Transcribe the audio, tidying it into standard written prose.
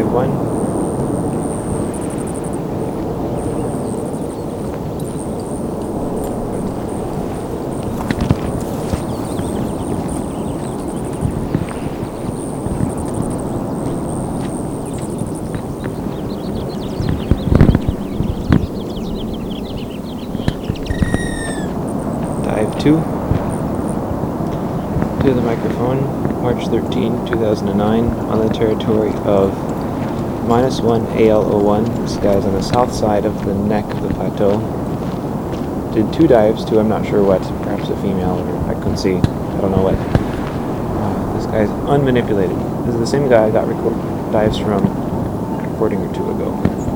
1. Dive 2 to the microphone, March 13, 2009, on the territory of -1 AL01. This guy's on the south side of the neck of the plateau. Did 2 dives to I'm not sure what, perhaps a female, or I couldn't see, I don't know what. This guy's unmanipulated. This is the same guy I got dives from a recording or 2 ago.